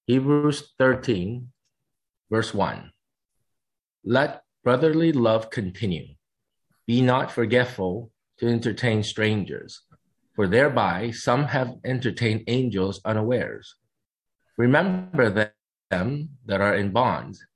Hebrews 13, verse 1. Let brotherly love continue. Be not forgetful to entertain strangers, for thereby some have entertained angels unawares. Remember them that are in bonds,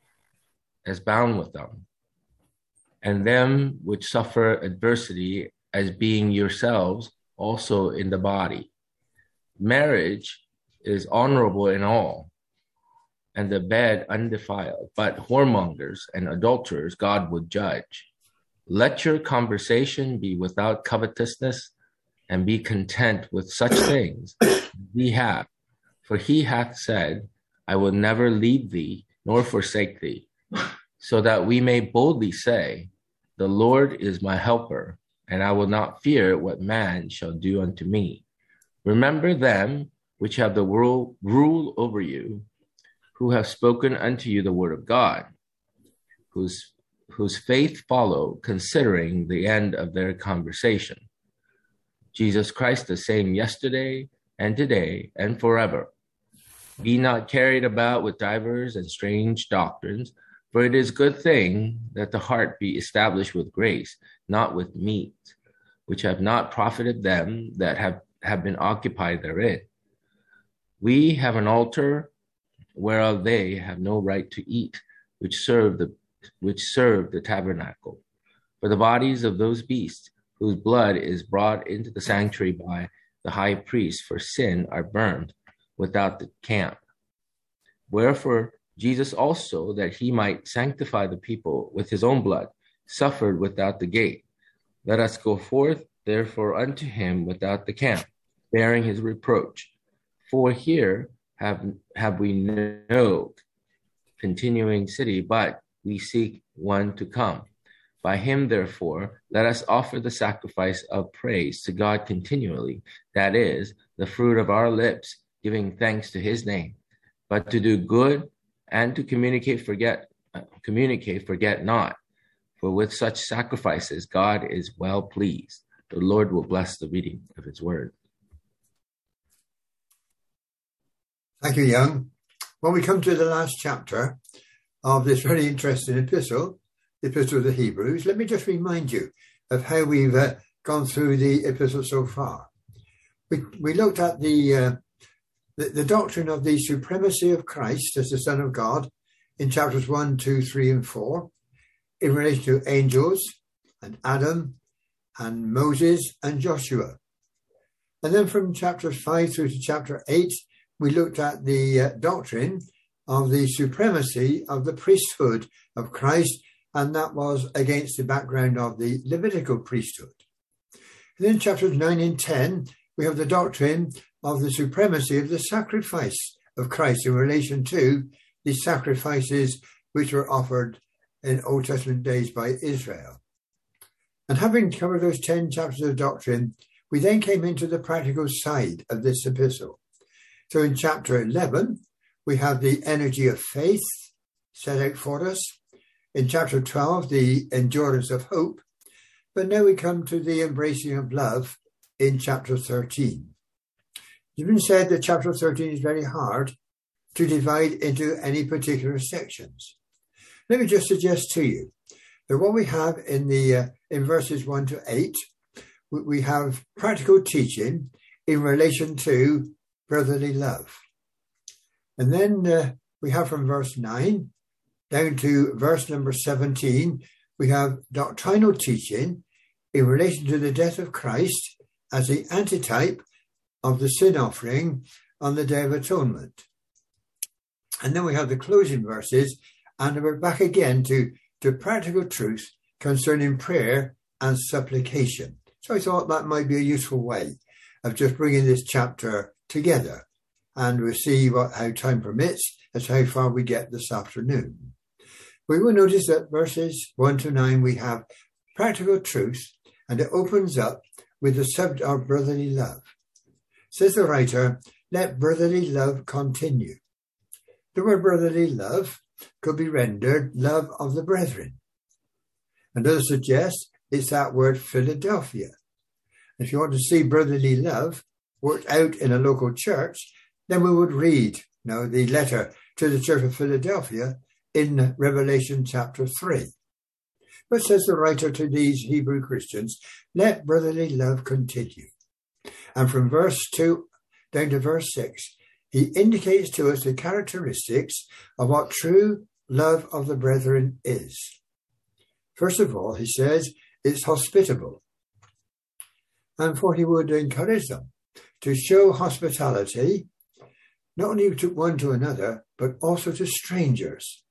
as bound with them, and them which suffer adversity, as being yourselves also in the body. Marriage is honorable in all, and the bed undefiled, but whoremongers and adulterers God would judge. Let your conversation be without covetousness, and be content with such things as we have. For he hath said, I will never leave thee, nor forsake thee, so that we may boldly say, the Lord is my helper, and I will not fear what man shall do unto me. Remember them which have the rule over you, who have spoken unto you the word of God, whose faith follow, considering the end of their conversation. Jesus Christ the same yesterday and today and forever. Be not carried about with divers and strange doctrines, for it is a good thing that the heart be established with grace, not with meat, which have not profited them that have been occupied therein. We have an altar whereof they have no right to eat, which serve the tabernacle. For the bodies of those beasts whose blood is brought into the sanctuary by the high priest for sin are burned without the camp. Wherefore Jesus also, that he might sanctify the people with his own blood, suffered without the gate. Let us go forth therefore unto him without the camp, bearing his reproach. For here have we no continuing city, but we seek one to come. By him, therefore, let us offer the sacrifice of praise to God continually, that is, the fruit of our lips, giving thanks to his name. But to do good and to communicate, forget not. For with such sacrifices, God is well pleased. The Lord will bless the reading of his word. Thank you, Young. When we come to the last chapter of this very interesting epistle, the Epistle of the Hebrews, let me just remind you of how we've gone through the epistle so far. We looked at the doctrine of the supremacy of Christ as the Son of God in chapters 1, 2, 3, and 4, in relation to angels and Adam and Moses and Joshua. And then from chapters 5 through to chapter 8, we looked at the doctrine of the supremacy of the priesthood of Christ, and that was against the background of the Levitical priesthood. And then chapters 9 and 10, we have the doctrine of the supremacy of the sacrifice of Christ in relation to the sacrifices which were offered in Old Testament days by Israel. And having covered those 10 chapters of doctrine, we then came into the practical side of this epistle. So in chapter 11, we have the energy of faith set out for us. In chapter 12, the endurance of hope. But now we come to the embracing of love in chapter 13. It's been said that chapter 13 is very hard to divide into any particular sections. Let me just suggest to you that what we have in verses 1 to 8, we have practical teaching in relation to brotherly love. And then we have from verse 9 down to verse number 17, we have doctrinal teaching in relation to the death of Christ as the antitype of the sin offering on the Day of Atonement. And then we have the closing verses, and we're back again to practical truth concerning prayer and supplication. So I thought that might be a useful way of just bringing this chapter together. And we'll see how time permits as to how far we get this afternoon. We will notice that verses 1 to 9, we have practical truth, and it opens up with the subject of brotherly love. Says the writer, let brotherly love continue. The word brotherly love could be rendered love of the brethren. And others suggest it's that word Philadelphia. If you want to see brotherly love worked out in a local church, then we would read No, the letter to the Church of Philadelphia in Revelation chapter 3. But says the writer to these Hebrew Christians, let brotherly love continue. And from verse 2 down to verse 6, he indicates to us the characteristics of what true love of the brethren is. First of all, he says, it's hospitable. And for he would encourage them to show hospitality, not only to one to another, but also to strangers.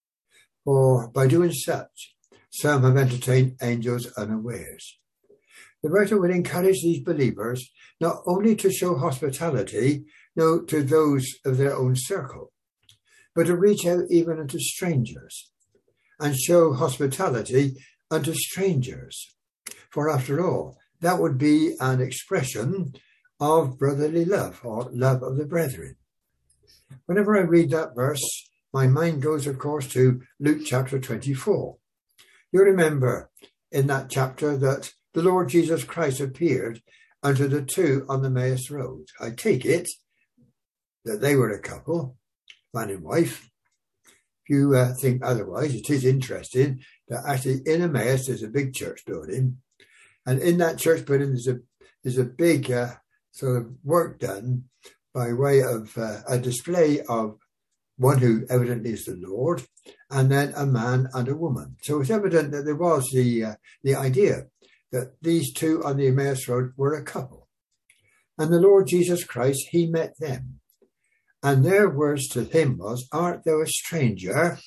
For by doing such, some have entertained angels unawares. The writer would encourage these believers not only to show hospitality, no, to those of their own circle, but to reach out even unto strangers and show hospitality unto strangers. For after all, that would be an expression of brotherly love or love of the brethren. Whenever I read that verse, my mind goes, of course, to Luke chapter 24. You remember in that chapter that the Lord Jesus Christ appeared unto the two on the Emmaus Road. I take it that they were a couple, man and wife. If you think otherwise, it is interesting that actually in Emmaus there's a big church building, and in that church building there's a big sort of work done by way of a display of one who evidently is the Lord, and then a man and a woman. So it's evident that there was the idea that these two on the Emmaus Road were a couple. And the Lord Jesus Christ, he met them. And their words to him was, art thou a stranger?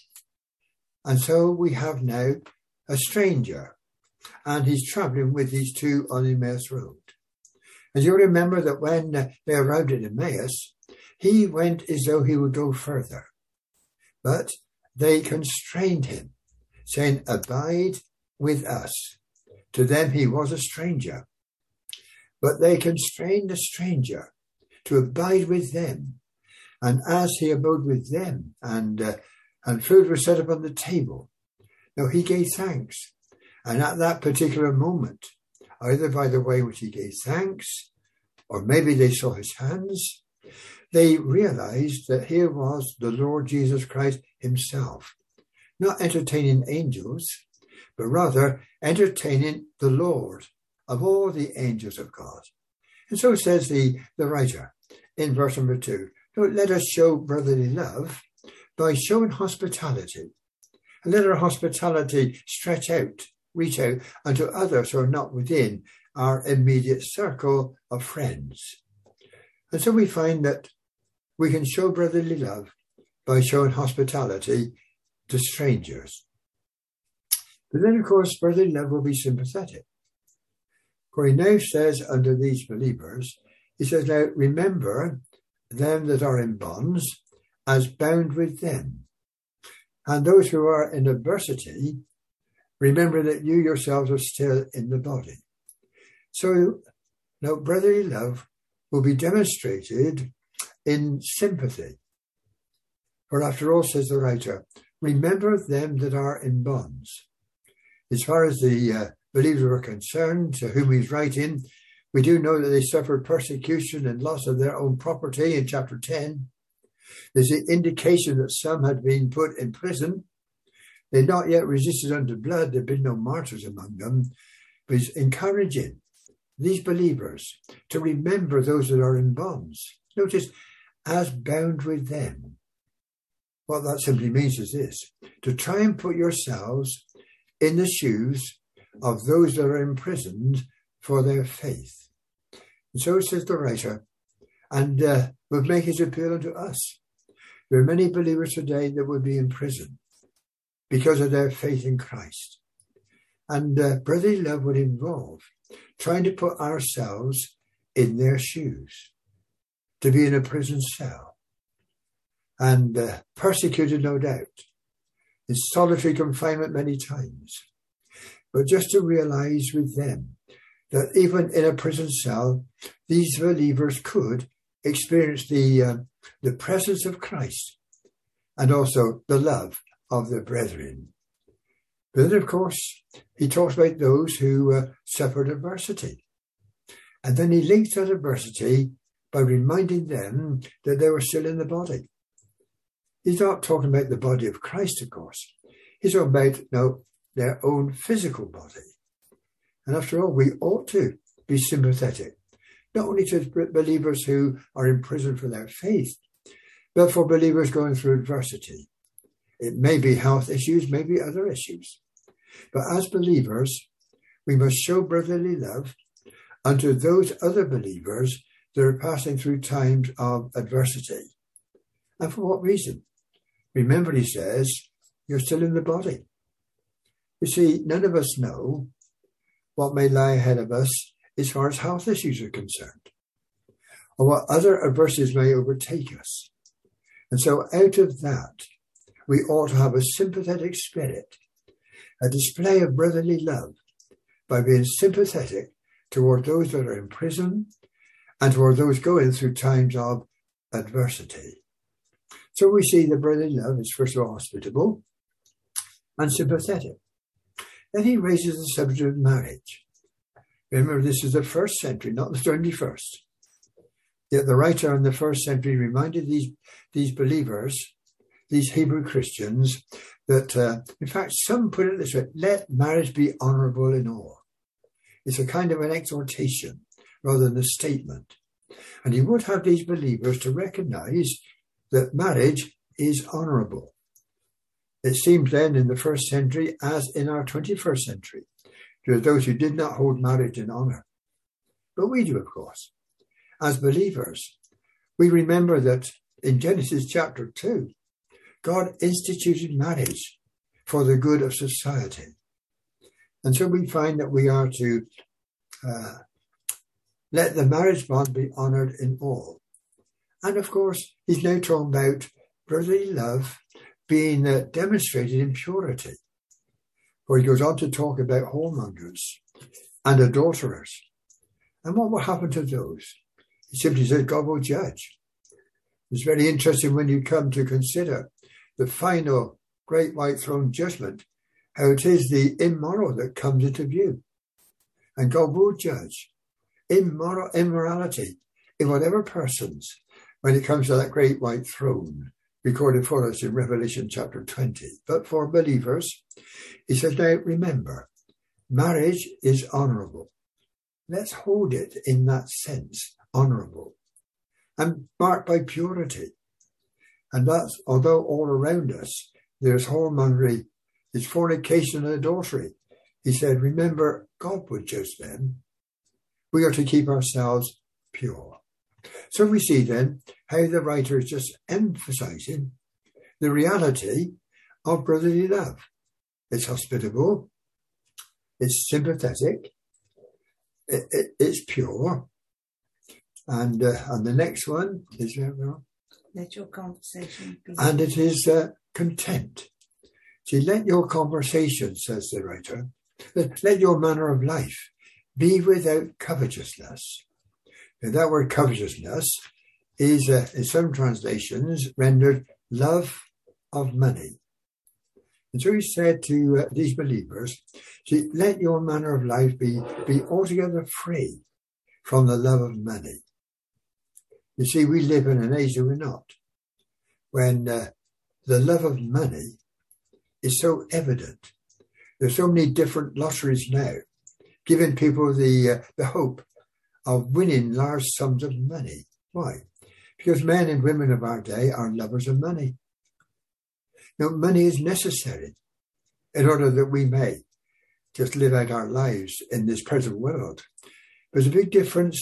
And so we have now a stranger. And he's travelling with these two on the Emmaus Road. And you'll remember that when they arrived at Emmaus, he went as though he would go further. But they constrained him, saying, abide with us. To them he was a stranger. But they constrained the stranger to abide with them. And as he abode with them, and food was set upon the table, now he gave thanks. And at that particular moment, either by the way in which he gave thanks, or maybe they saw his hands, they realized that here was the Lord Jesus Christ himself, not entertaining angels, but rather entertaining the Lord of all the angels of God. And so says the writer in verse number 2, let us show brotherly love by showing hospitality. And let our hospitality stretch out, reach out unto others who are not within our immediate circle of friends. And so we find that we can show brotherly love by showing hospitality to strangers. But then, of course, brotherly love will be sympathetic. For he now says unto these believers, he says, now remember them that are in bonds as bound with them. And those who are in adversity, remember that you yourselves are still in the body. So now brotherly love will be demonstrated in sympathy. For after all, says the writer, remember them that are in bonds. As far as the believers were concerned, to whom he's writing, we do know that they suffered persecution and loss of their own property in chapter 10. There's an indication that some had been put in prison. They had not yet resisted unto blood. There had been no martyrs among them. But he's encouraging these believers to remember those that are in bonds. Notice, as bound with them. What that simply means is this, to try and put yourselves in the shoes of those that are imprisoned for their faith. And so says the writer, and will make his appeal unto us. There are many believers today that would be in prison because of their faith in Christ. And brotherly love would involve trying to put ourselves in their shoes, to be in a prison cell, and persecuted, no doubt, in solitary confinement many times. But just to realize with them that even in a prison cell, these believers could experience the presence of Christ and also the love of their brethren. But then, of course, he talks about those who suffered adversity. And then he links that adversity by reminding them that they were still in the body. He's not talking about the body of Christ, of course. He's talking about their own physical body. And after all, we ought to be sympathetic, not only to believers who are in prison for their faith, but for believers going through adversity. It may be health issues, maybe other issues. But as believers, we must show brotherly love unto those other believers that are passing through times of adversity. And for what reason? Remember, he says, you're still in the body. You see, none of us know what may lie ahead of us as far as health issues are concerned, or what other adversities may overtake us. And so out of that, we ought to have a sympathetic spirit, a display of brotherly love by being sympathetic toward those that are in prison and toward those going through times of adversity. So we see that brotherly love is first of all hospitable and sympathetic. Then he raises the subject of marriage. Remember, this is the first century, not the 21st. Yet the writer in the first century reminded these believers, these Hebrew Christians, that in fact, some put it this way, let marriage be honourable in all. It's a kind of an exhortation rather than a statement. And he would have these believers to recognise that marriage is honourable. It seems then in the first century, as in our 21st century, there are those who did not hold marriage in honour. But we do, of course. As believers, we remember that in Genesis chapter 2, God instituted marriage for the good of society. And so we find that we are to let the marriage bond be honoured in all. And of course, he's now talking about brotherly love being demonstrated in purity. Where he goes on to talk about whoremongers and adulterers. And what will happen to those? He simply says God will judge. It's very interesting when you come to consider the final great white throne judgment, how it is the immoral that comes into view. And God will judge immorality in whatever persons when it comes to that great white throne recorded for us in Revelation chapter 20. But for believers, he says, now remember, marriage is honourable. Let's hold it in that sense, honourable, and marked by purity. And that's, although all around us there's whoremongery, there's fornication and adultery, he said, remember, God would judge them. We are to keep ourselves pure. So we see then how the writer is just emphasising the reality of brotherly love. It's hospitable, it's sympathetic, it's pure. And the next one is, let your conversation be. And it is content. See, let your conversation, says the writer, let your manner of life be without covetousness. Now, that word covetousness is, in some translations, rendered love of money. And so he said to these believers, see, let your manner of life be altogether free from the love of money. You see, we live in an age that we're not, when the love of money is so evident. There's so many different lotteries now, giving people the hope of winning large sums of money. Why? Because men and women of our day are lovers of money. Now, money is necessary in order that we may just live out our lives in this present world. There's a big difference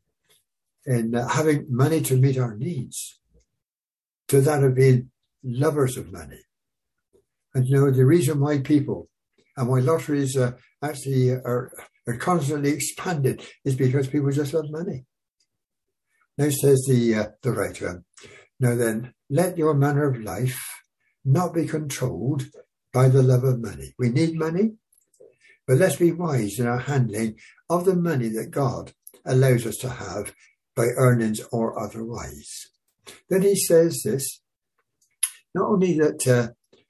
in having money to meet our needs to that of being lovers of money. And you know, the reason why people and why lotteries actually are constantly expanded is because people just love money. Now says the writer, now then, let your manner of life not be controlled by the love of money. We need money, but let's be wise in our handling of the money that God allows us to have by earnings or otherwise. Then he says this, not only that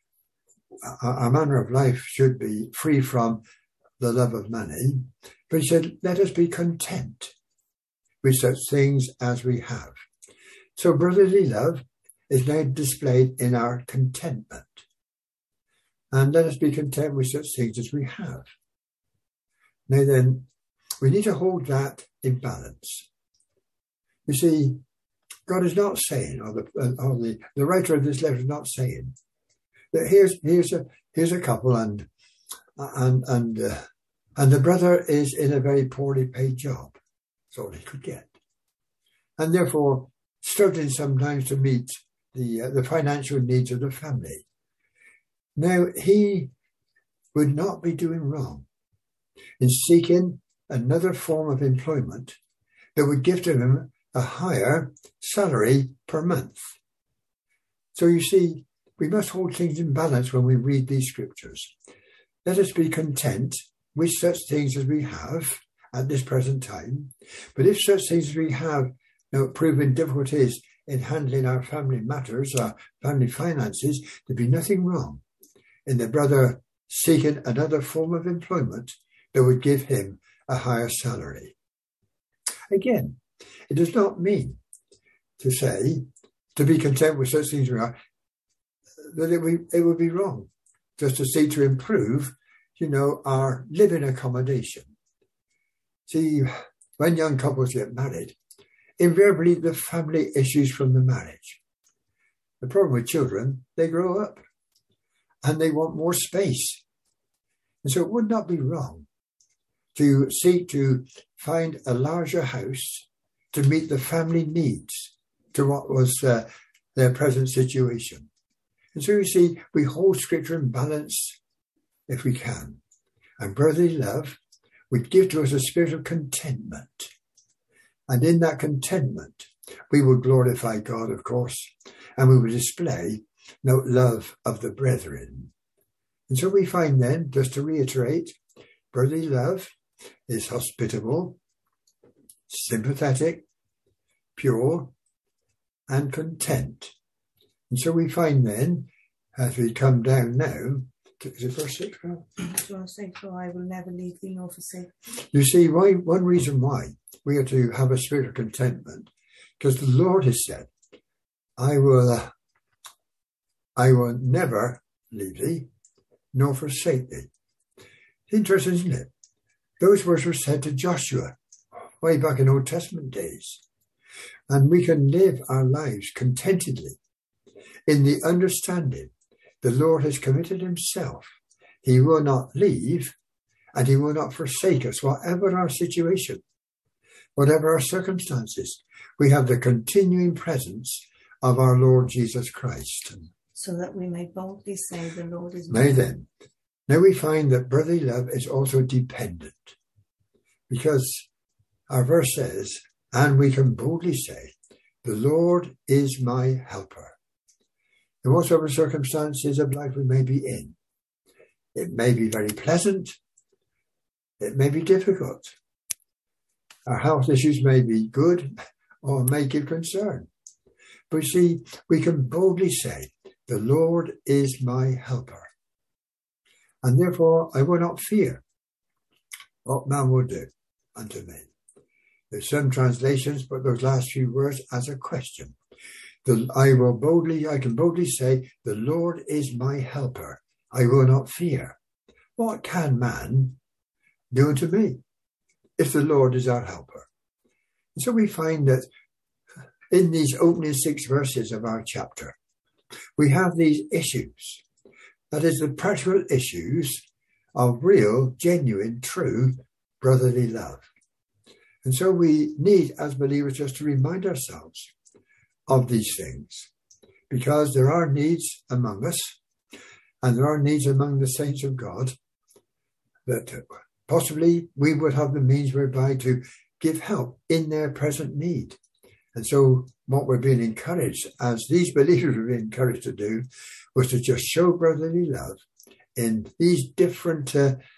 our manner of life should be free from the love of money, but he said, let us be content with such things as we have. So brotherly love is now displayed in our contentment. And let us be content with such things as we have. Now then, we need to hold that in balance. You see, God is not saying, or the writer of this letter is not saying that here's a couple and the brother is in a very poorly paid job. That's all he could get, and therefore struggling sometimes to meet the financial needs of the family. Now, he would not be doing wrong in seeking another form of employment that would give to him a higher salary per month. So you see, we must hold things in balance when we read these scriptures. Let us be content with such things as we have at this present time. But if such things as we have proven difficulties in handling our family matters, our family finances, there'd be nothing wrong in the brother seeking another form of employment that would give him a higher salary. Again, it does not mean to say, to be content with such things we are, that it would be wrong just to seek to improve, our living accommodation. See, when young couples get married, invariably the family issues from the marriage. The problem with children, they grow up and they want more space. And so it would not be wrong to seek to find a larger house to meet the family needs to what was their present situation. And so you see, we hold scripture in balance if we can. And brotherly love would give to us a spirit of contentment. And in that contentment, we will glorify God, of course, and we will display love of the brethren. And so we find then, just to reiterate, brotherly love is hospitable, sympathetic, pure, and content. And so we find then, as we come down now, is it verse 6? Verse 6, for I will never leave thee nor forsake. You see, one reason why we are to have a spirit of contentment, because the Lord has said, I will never leave thee nor forsake thee. It's interesting, isn't it? Those words were said to Joshua way back in Old Testament days. And we can live our lives contentedly in the understanding the Lord has committed himself. He will not leave and he will not forsake us, whatever our situation, whatever our circumstances. We have the continuing presence of our Lord Jesus Christ. So that we may boldly say the Lord is mine. Now we find that brotherly love is also dependent, because our verse says, and we can boldly say, the Lord is my helper. In whatever circumstances of life we may be in, it may be very pleasant, it may be difficult. Our health issues may be good or may give concern. But see, we can boldly say, the Lord is my helper. And therefore I will not fear what man will do unto me. There's some translations put those last few words as a question. I can boldly say, the Lord is my helper. I will not fear. What can man do unto me if the Lord is our helper? And so we find that in these opening 6 verses of our chapter, we have these issues. That is, the practical issues of real, genuine, true brotherly love. And so we need, as believers, just to remind ourselves of these things, because there are needs among us, and there are needs among the saints of God, that possibly we would have the means whereby to give help in their present need. And so what we're being encouraged, as these believers were being encouraged to do, was to just show brotherly love in these different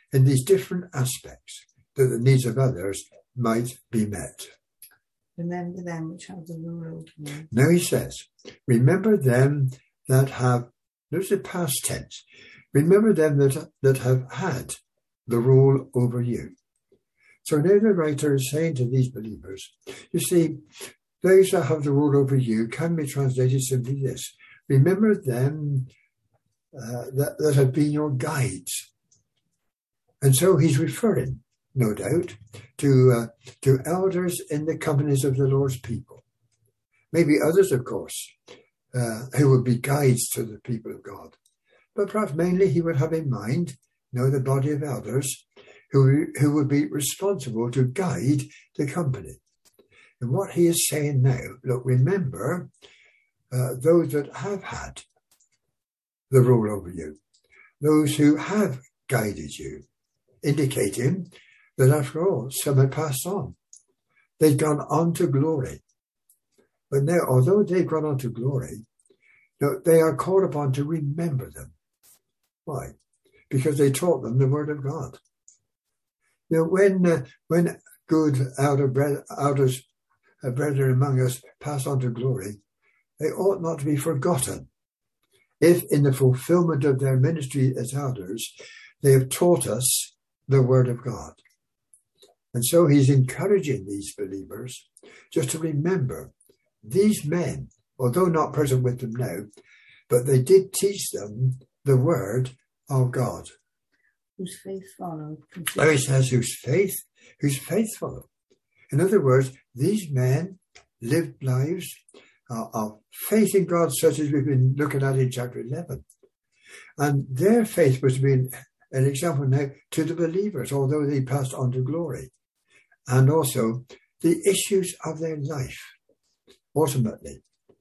aspects, that the needs of others might be met. Remember them which have the rule. Now he says, remember them that have, there's the past tense, remember them that have had the rule over you. So now the writer is saying to these believers, you see, Those that have the rule over you can be translated simply this. Remember them that have been your guides. And so he's referring, no doubt, to elders in the companies of the Lord's people. Maybe others, of course, who would be guides to the people of God. But perhaps mainly he would have in mind, the body of elders who would be responsible to guide the company. And what he is saying now, look, remember those that have had the rule over you, those who have guided you, indicating that after all, some had passed on. They'd gone on to glory. But now, although they've gone on to glory, they are called upon to remember them. Why? Because they taught them the word of God. When good elders, brethren among us pass on to glory, they ought not to be forgotten if in the fulfillment of their ministry as elders, they have taught us the word of God. And so he's encouraging these believers just to remember these men, although not present with them now, but they did teach them the word of God. Whose faith followed. There he says, whose faith followed. In other words, these men lived lives of faith in God, such as we've been looking at in chapter 11. And their faith was being an example now to the believers, although they passed on to glory. And also the issues of their life, ultimately,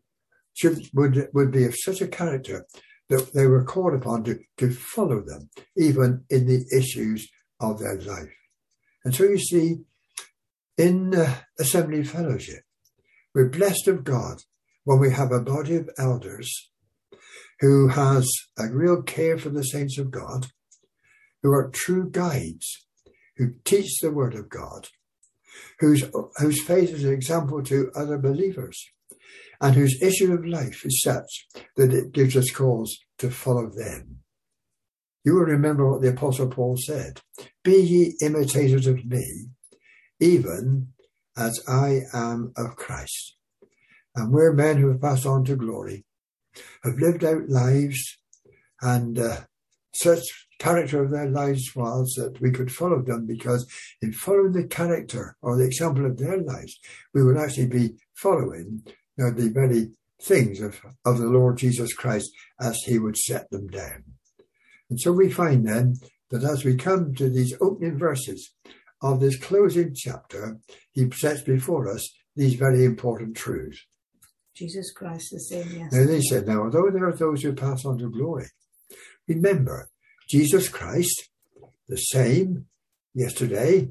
would be of such a character that they were called upon to follow them, even in the issues of their life. And so you see, in Assembly Fellowship, we're blessed of God when we have a body of elders who has a real care for the saints of God, who are true guides, who teach the word of God, whose faith is an example to other believers, and whose issue of life is such that it gives us cause to follow them. You will remember what the Apostle Paul said, "Be ye imitators of me, even as I am of Christ." And we're men who have passed on to glory, have lived out lives, and such character of their lives was that we could follow them, because in following the character or the example of their lives, we would actually be following the very things of the Lord Jesus Christ as he would set them down. And so we find then that as we come to these opening verses of this closing chapter, he sets before us these very important truths. Jesus Christ the same yesterday. Now they said, now although there are those who pass on to glory, remember Jesus Christ the same yesterday.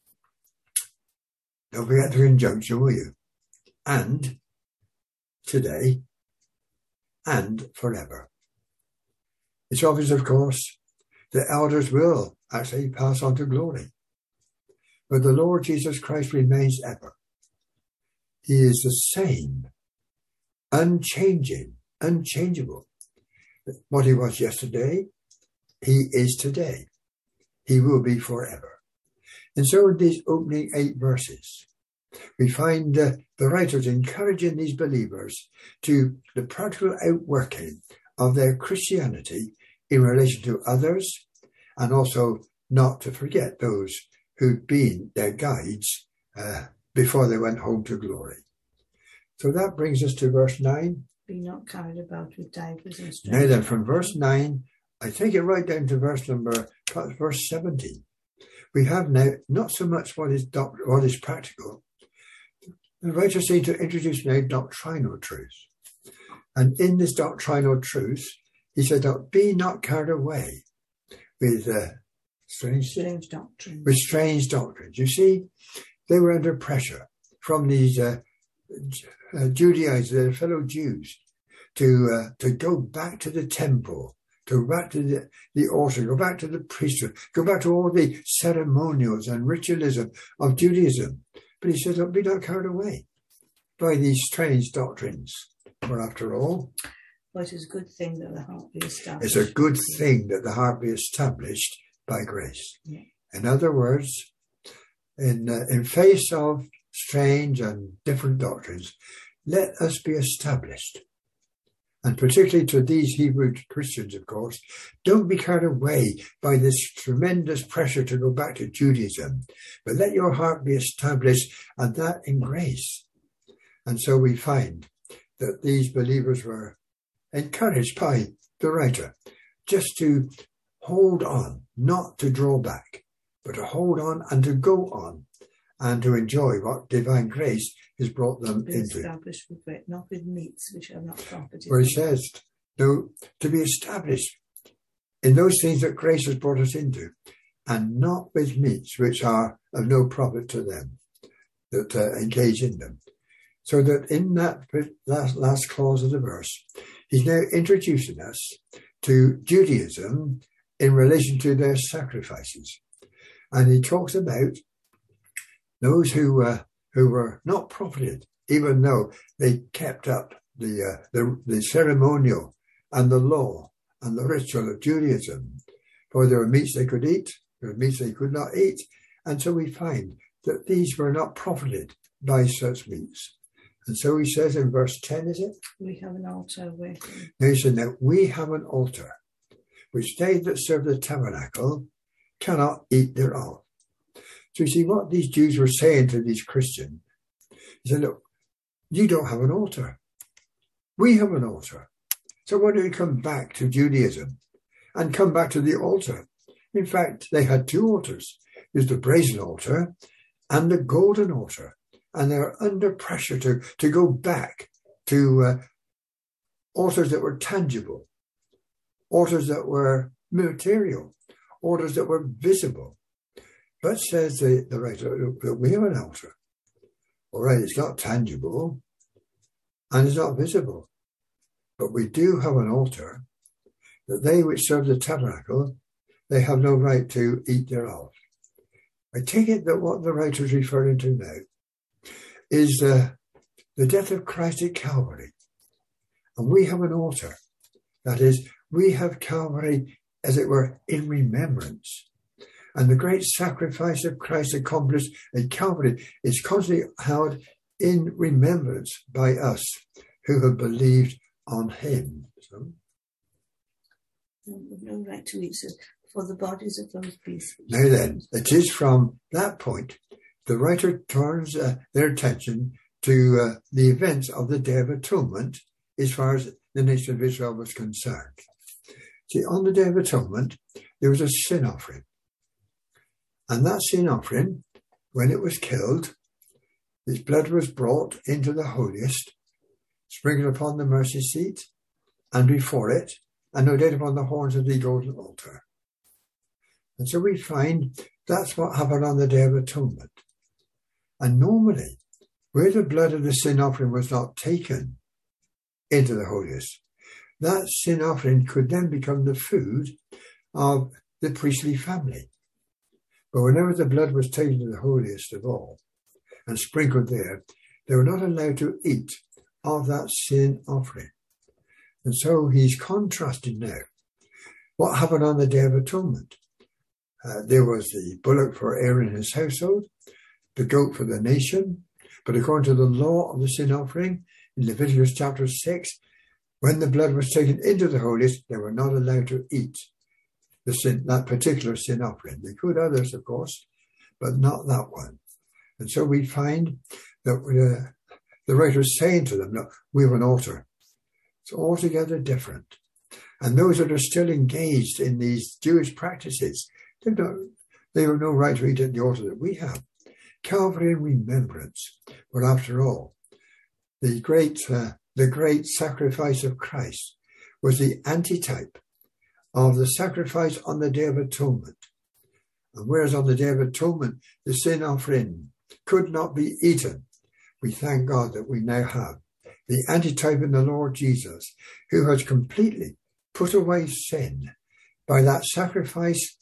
Don't forget the conjunction, will you? And today and forever. It's obvious, of course, the elders will actually pass on to glory. But the Lord Jesus Christ remains ever. He is the same, unchanging, unchangeable. What he was yesterday, he is today. He will be forever. And so in these opening 8 verses, we find the writers encouraging these believers to the practical outworking of their Christianity in relation to others, and also not to forget those who'd been their guides before they went home to glory. So that brings us to verse 9. Be not carried about with divers and strange. Now then, from verse 9, I take it right down to verse 17. We have now not so much what is practical. The writers seem to introduce now doctrinal truths. And in this doctrinal truth, he said, be not carried away with strange doctrines. With strange doctrines. You see, they were under pressure from these Judaizers, their fellow Jews, to go back to the temple, to go back to the altar, go back to the priesthood, go back to all the ceremonials and ritualism of Judaism. But he said, be not carried away by these strange doctrines. For after all, it's a good thing that the heart be established. It's a good thing that the heart be established by grace. Yeah. In other words, in face of strange and different doctrines, let us be established. And particularly to these Hebrew Christians, of course, don't be carried away by this tremendous pressure to go back to Judaism, but let your heart be established, and that in grace. And so we find that these believers were encouraged by the writer just to hold on, not to draw back, but to hold on and to go on and to enjoy what divine grace has brought them into. Established with it, not with meats which are not profited. Where he says, no, to be established in those things that grace has brought us into, and not with meats which are of no profit to them that engage in them. So that in that last clause of the verse, he's now introducing us to Judaism in relation to their sacrifices. And he talks about those who were not profited, even though they kept up the ceremonial and the law and the ritual of Judaism. For there were meats they could eat, there were meats they could not eat. And so we find that these were not profited by such meats. And so he says in verse 10, is it? We have an altar waiting. Now he said, now we have an altar, which they that serve the tabernacle cannot eat thereof. So you see what these Jews were saying to these Christians. He said, look, you don't have an altar. We have an altar. So why don't you come back to Judaism and come back to the altar? In fact, they had two altars. There's the brazen altar and the golden altar. And they're under pressure to go back to altars that were tangible, altars that were material, altars that were visible. But says the writer, we have an altar. All right, it's not tangible and it's not visible. But we do have an altar that they which serve the tabernacle, they have no right to eat thereof. I take it that what the writer is referring to now is the death of Christ at Calvary. And we have an altar. That is, we have Calvary, as it were, in remembrance. And the great sacrifice of Christ accomplished at Calvary is constantly held in remembrance by us who have believed on him. So, we've no right to eat for the bodies of those beasts. Now then, it is from that point the writer turns their attention to the events of the Day of Atonement as far as the nation of Israel was concerned. See, on the Day of Atonement, there was a sin offering. And that sin offering, when it was killed, its blood was brought into the holiest, sprinkled upon the mercy seat, and before it, and no doubt upon the horns of the golden altar. And so we find that's what happened on the Day of Atonement. And normally, where the blood of the sin offering was not taken into the holiest, that sin offering could then become the food of the priestly family. But whenever the blood was taken to the holiest of all and sprinkled there, they were not allowed to eat of that sin offering. And so he's contrasting now what happened on the Day of Atonement. There was the bullock for Aaron and his household, the goat for the nation. But according to the law of the sin offering, in Leviticus chapter 6, when the blood was taken into the holiest, they were not allowed to eat that particular sin offering. They could others, of course, but not that one. And so we find that the writer is saying to them, look, we have an altar. It's altogether different. And those that are still engaged in these Jewish practices, they have no right to eat at the altar that we have. Calvary in remembrance. But after all, the great sacrifice of Christ was the antitype of the sacrifice on the Day of Atonement. And whereas on the Day of Atonement, the sin offering could not be eaten, we thank God that we now have the antitype in the Lord Jesus, who has completely put away sin by that sacrifice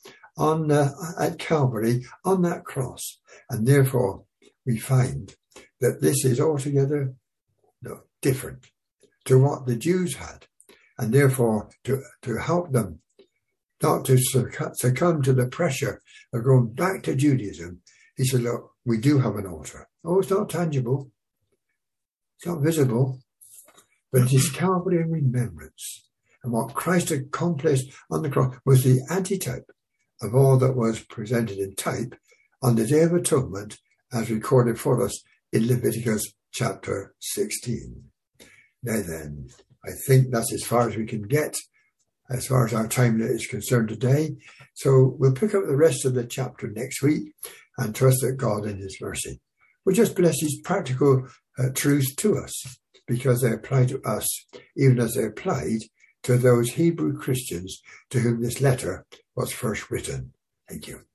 at Calvary on that cross. And therefore, we find that this is altogether different to what the Jews had. And therefore, to help them not to succumb to the pressure of going back to Judaism, he said, look, we do have an altar. Oh, it's not tangible. It's not visible. But it is Calvary in remembrance. And what Christ accomplished on the cross was the antitype of all that was presented in type on the Day of Atonement as recorded for us in Leviticus chapter 16. Now then, I think that's as far as we can get, as far as our time is concerned today. So we'll pick up the rest of the chapter next week and trust that God in his mercy will just bless his practical truths to us, because they apply to us even as they applied to those Hebrew Christians to whom this letter was first written. Thank you.